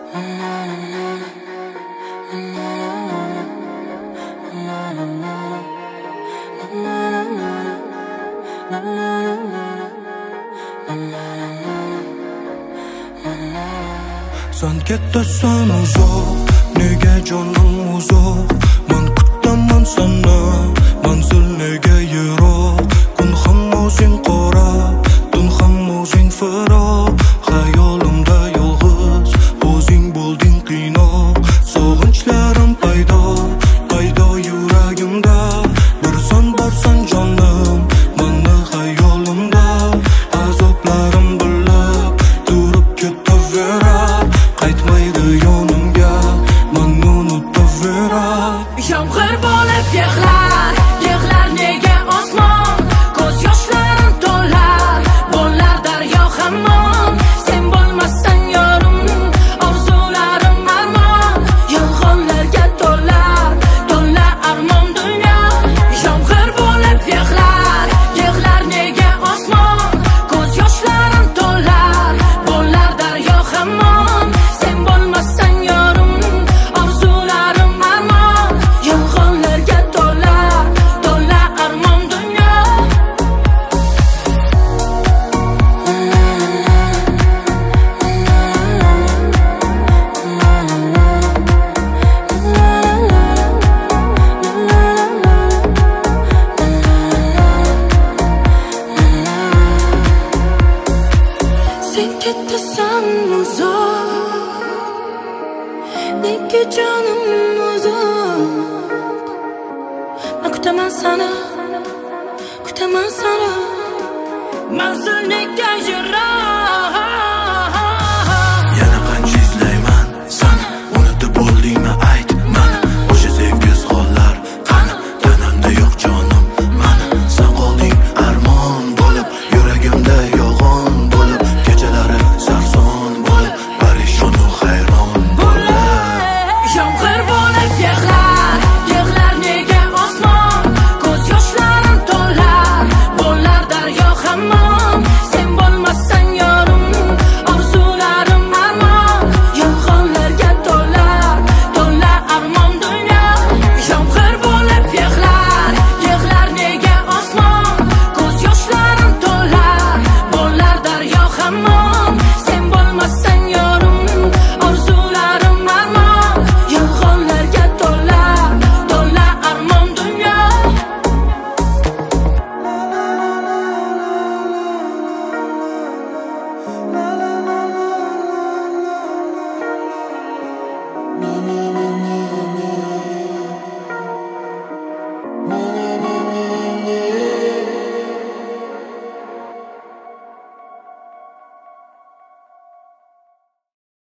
Sen ketasan uzoq, nega jonim uzoq? Men kutaman seni, manzil nega yiroq? Kun ham o'zing qora, tun ham o'zing firoq. Xayolimda yolg'iz, o'zing bo'lding qiynoq. Sog'inchlarim paydo yuragimda. Borsan jonim, meni xayolimda. Azoblarim bilib, turib ketaverar. Qaytmaydi yonimga, meni unutaverar. Yomg'ir bo'lib yig'lar nega osmon? Ko'z yoshlarim to'lar, bo'lar daryo hammom. Sen bo'lmassan yorim, orzularim armon. Yolg'onlarga to'la armon dunyo. Yomg'ir bo'lib yig'lar nega osmon? Ko'z yoshlarim to'lar, bo'lar daryo hammom. Sen bo'lmassan yorim, orzularim armon. Yolg'onlarga to'la armon dunyo. Sen ketasan uzoq, nega jonim uzoq? Men kutaman seni, manzil nega